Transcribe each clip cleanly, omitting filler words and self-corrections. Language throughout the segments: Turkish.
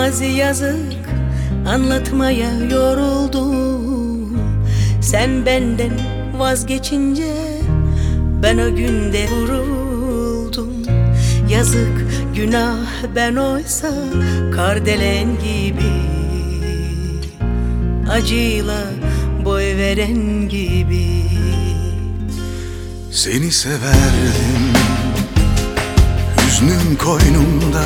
mazi yazık, anlatmaya yoruldum. Sen benden vazgeçince ben o günde vuruldum. Yazık günah, ben oysa kardelen gibi, acıyla boy veren gibi. Seni severdim, hüznüm koynumda.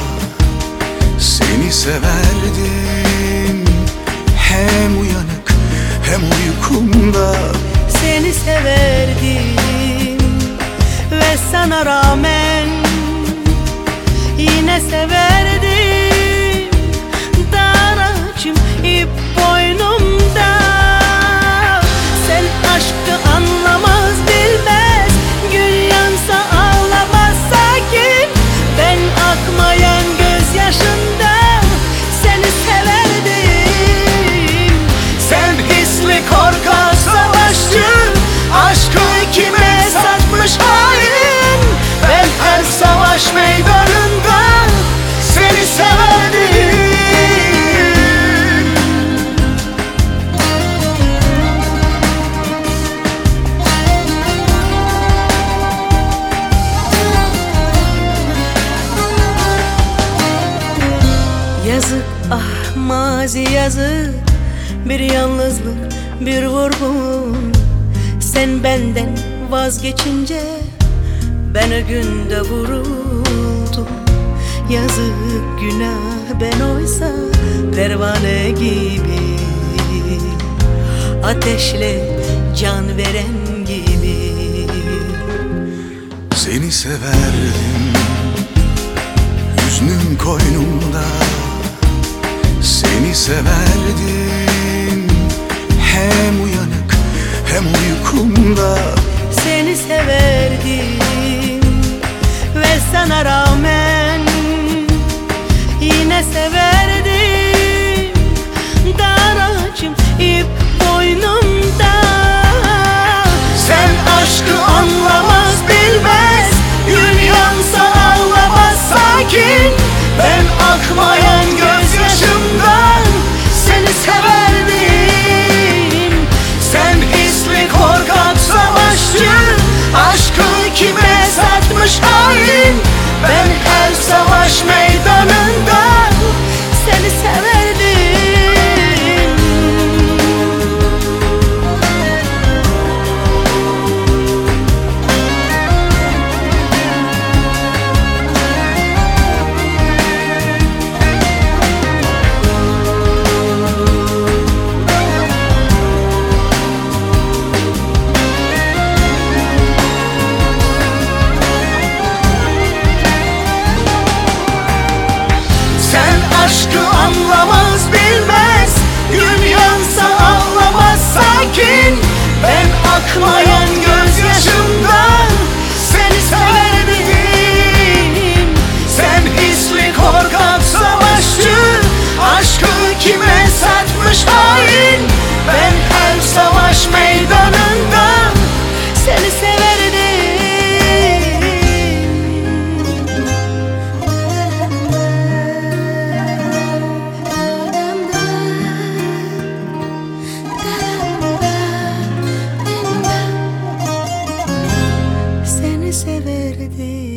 Seni severdim, hem uyanık hem uykumda. Seni severdim ve sana rağmen yine severdim. Dar ağacım ip boynumda. Sen aşkı anlamaz bilmez, gün yansa ağlamaz sakin. Ben akmayan gözyaşından seni severdim. Sen hisli korkak savaşçı, aşkı kime satmış hain. Ben her savaş meydanında seni severdim. Yazık ah mazi yazık, bir yalnızlık, bir vurgun. Sen benden vazgeçince ben o günde vuruldum. Yazık günah, ben oysa pervane gibi, ateşle can veren gibi. Seni severdim, hüznüm koynumda. Seni severdim, hem uyanık hem uykumda. Seni severdim ve sana rağmen yine severdim. Dar ağacım ip boynumda. Sen aşkı anlamaz bilmez, gün yansa ağlamaz sakin. Ben akmayan gözyaşımdan seni severdim. Sen hisli korkak savaşçı, aşkı kime satmış hain. Ben her savaş meydanında Seni severdim. aşkı anlamaz bilmez, gün yansa ağlamaz sakin. Ben akmayan gözyaşımdan seni severdim. Sen hisli korkak savaşçı, aşkı kime satmış hain. Ben her savaş meydanında Seni severdim. Seni severdim.